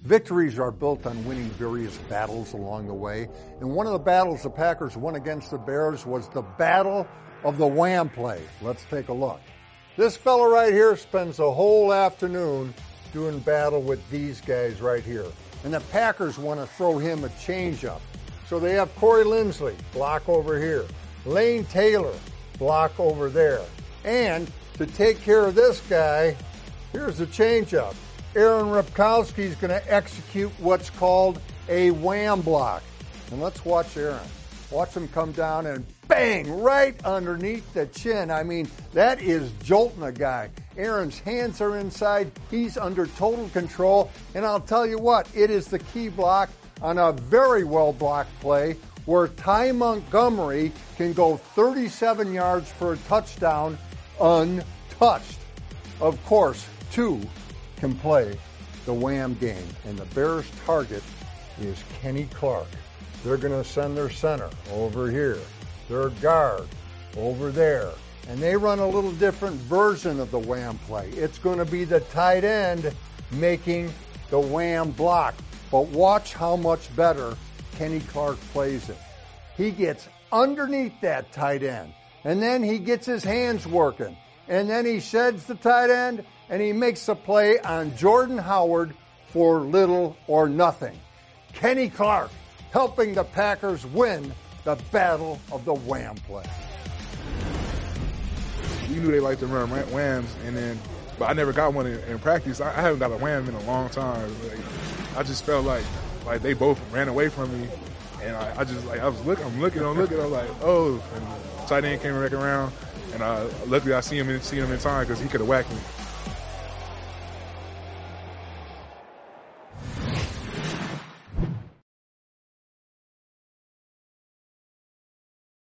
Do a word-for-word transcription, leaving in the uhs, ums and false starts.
Victories are built on winning various battles along the way. And one of the battles the Packers won against the Bears was the battle of the wham play. Let's take a look. This fella right here spends the whole afternoon doing battle with these guys right here. And the Packers want to throw him a changeup. So they have Corey Linsley, block over here. Lane Taylor, block over there. And to take care of this guy, here's the changeup. Aaron Ripkowski is going to execute what's called a wham block. And let's watch Aaron. Watch him come down and bang, right underneath the chin. I mean, that is jolting a guy. Aaron's hands are inside. He's under total control. And I'll tell you what, it is the key block on a very well-blocked play where Ty Montgomery can go thirty-seven yards for a touchdown untouched. Of course, two can play the wham game, and the Bears' target is Kenny Clark. They're going to send their center over here, their guard over there, and they run a little different version of the wham play. It's going to be the tight end making the wham block, but watch how much better Kenny Clark plays it. He gets underneath that tight end, and then he gets his hands working, and then he sheds the tight end, and he makes a play on Jordan Howard for little or nothing. Kenny Clark helping the Packers win the battle of the wham play. We knew they liked to run whams, and then, but I never got one in, in practice. I, I haven't got a wham in a long time. Like, I just felt like like they both ran away from me, and I, I just like I was looking, I'm looking, I'm looking, I'm like, oh, and the tight end came back around, and uh, luckily I see him in, see him in time because he could have whacked me.